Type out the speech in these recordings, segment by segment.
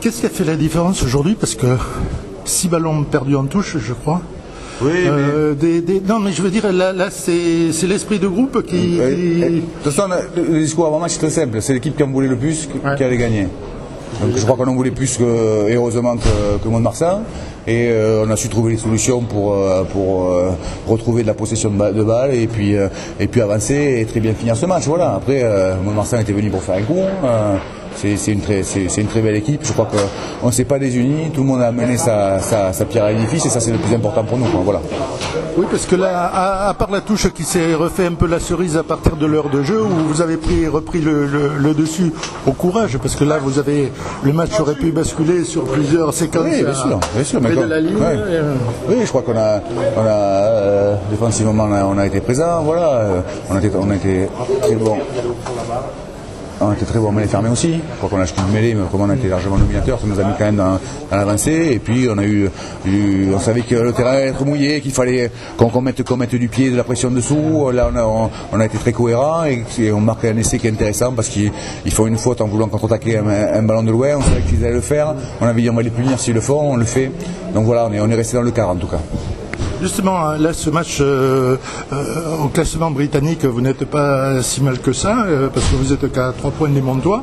Qu'est-ce qui a fait la différence aujourd'hui? Parce que 6 ballons perdus en touche, je crois. Oui, mais... Non, mais je veux dire, là c'est l'esprit de groupe qui... De toute façon, le discours avant match c'est très simple. C'est l'équipe qui en voulait le plus qui allait gagner. Donc je crois qu'on en voulait plus et heureusement que Mont-de-Marsan. Et on a su trouver des solutions pour retrouver de la possession de balle et puis avancer et très bien finir ce match. Voilà. Après, Mont-de-Marsan était venu pour faire un coup. C'est une très belle équipe. Je crois qu'on ne s'est pas désunis. Tout le monde a amené sa pierre à l'édifice et ça c'est le plus important pour nous. Voilà. Oui, parce que là, à part la touche qui s'est refait un peu la cerise à partir de l'heure de jeu, où vous avez repris le dessus au courage, parce que là, le match aurait pu basculer sur plusieurs séquences. Oui, bien sûr. Mais de la ligne. Ouais. Oui, je crois qu'on a défensivement, on a été présent. Voilà, on a été très bon. On était très bon en mêlée fermée aussi. Je crois qu'on a acheté une mêlée, mais comme on a été largement dominateur, ça nous a mis quand même dans l'avancée. Et puis on savait que le terrain allait être mouillé, qu'il fallait qu'on mette du pied, de la pression dessous. Là, on a été très cohérent et on marque un essai qui est intéressant parce qu'ils font une faute en voulant contre-attaquer un ballon de loin. On savait qu'ils allaient le faire. On avait dit on va les punir s'ils le font, on le fait. Donc voilà, on est resté dans le quart en tout cas. Justement, là, ce match au classement britannique, vous n'êtes pas si mal que ça, parce que vous êtes qu'à 3 points des Montois,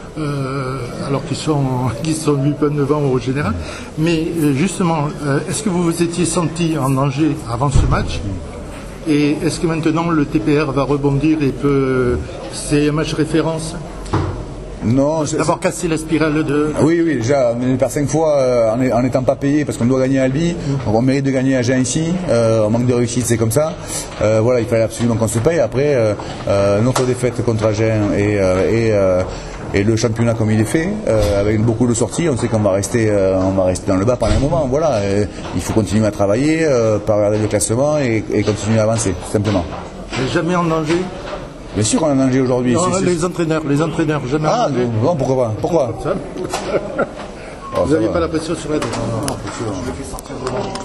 alors qu'ils sont 8 points devant au général. Mais justement, est-ce que vous vous étiez senti en danger avant ce match? Et est-ce que maintenant le TPR va rebondir et c'est un match référence? Non, d'avoir cassé la spirale de... Oui, déjà, on est par 5 fois en n'étant pas payé parce qu'on doit gagner à Albi. On mérite de gagner à Agen ici. On manque de réussite, c'est comme ça. Voilà, il fallait absolument qu'on se paye. Après, notre défaite contre Agen et le championnat comme il est fait, avec beaucoup de sorties, on sait qu'on va rester dans le bas pendant un moment. Voilà, il faut continuer à travailler, pas regarder le classement et continuer à avancer, tout simplement. Jamais en danger? Bien sûr qu'on est en danger aujourd'hui. Les entraîneurs, jamais en danger. Bon, pourquoi Vous n'aviez pas la pression sur la tête. Non,